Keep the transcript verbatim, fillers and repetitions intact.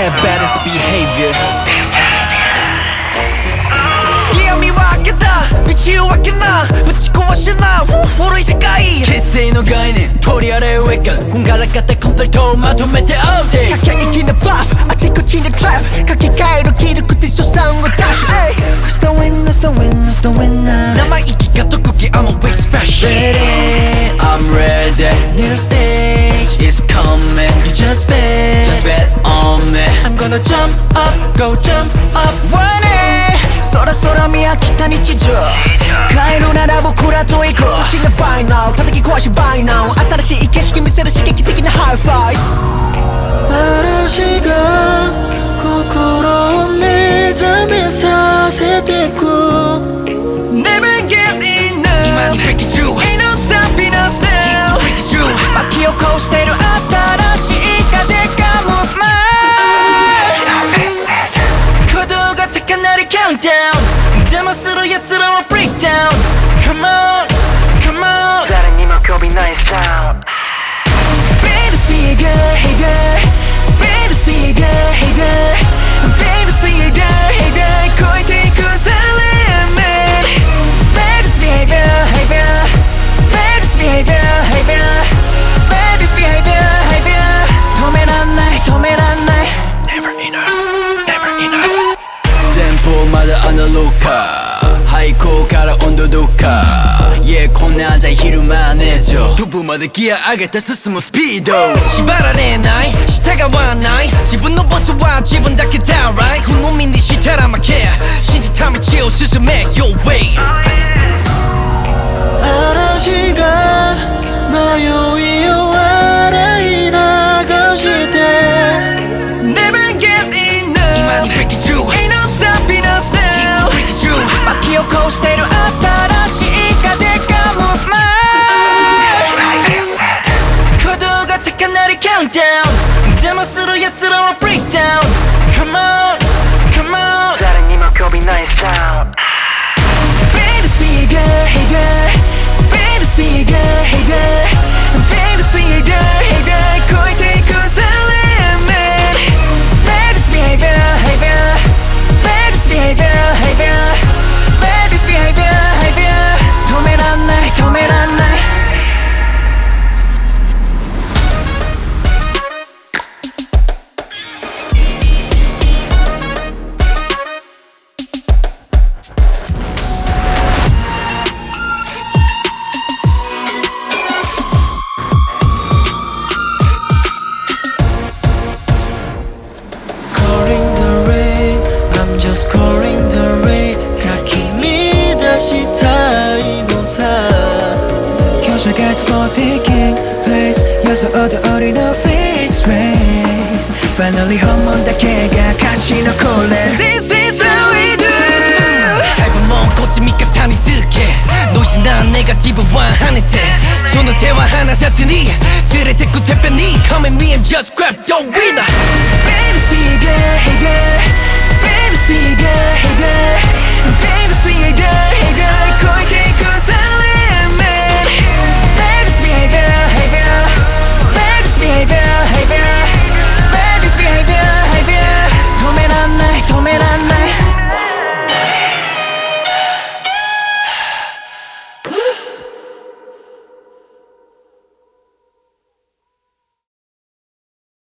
bad baddest behavior 見分けた道を分けなぶち壊しな古い世界結成の概念取り荒れウェッカンこんがらがったコンプリートをまとめてアウデイ駆け引きなブラフあちこちでドライブかけ替える気力で所産をダッシュ Who's the winner, who's the winner, who's the winner 生意気が特技 I'm always fresh Ready I'm ready New stage It's coming You just bet Just bet on me I'm gonna jump up, go jump up Run it そろそろ見飽きた日常帰るなら僕らと行こう新のファイナル叩き壊しバイナル新しい景色見せる刺激的なハイファイ嵐が心を目覚めさせてく Never get enough 今に break it through Ain't no stopping us now Keep to break it through 巻き起こしてる新しい風が Move my Don't miss it 鼓動が高鳴り Countdown 邪魔する奴らを Break down Come on, come on 誰にも媚びないスタイル Baddest behavior, behavior Baddest behavior, behavior Baddest behavior, behavior 超えていくぜ limit Baddest behavior, behavior Baddest behavior, behavior Baddest behavior, behavior 止めらんない止めらんない Never enough, never enough 前方まだアナログか廃校から温度どっか Yeah こんなんじゃ昼マネージャー飛ぶまでギア上げて進むスピード縛られない従わない自分のボスは自分だけだ Right 不飲みにしたら負け信じた道を進め Your way 嵐が迷いを洗い流して Never get enough 今に break it through Ain't no stopping us now Keep to break it through 巻き起こしてる新しい風が Move my Don't miss it 鼓動が高鳴り Countdown 邪魔する奴らを Break down Come on, come on 誰にも媚びないスタイル Baddest behavior, behavior Baddest behavior, behavior Baddest behavior, behavior 超えていくぜ limit Baddest behavior, behavior Baddest behavior, behavior Baddest behavior, behavior 止めらんない止めらんない Calling the rain I'm just calling the rain かき乱したいのさ強者がつも taking place 予想通りの fixed race Finally 本物だけが勝ち残れ This is how we do タイプもこっち味方につけノイズなネガティブは跳ねてその手は離さずに連れてくてっぺんに Come and me and just grab the winner Baddest behavior, behavior Baddest behavior, behavior Baddest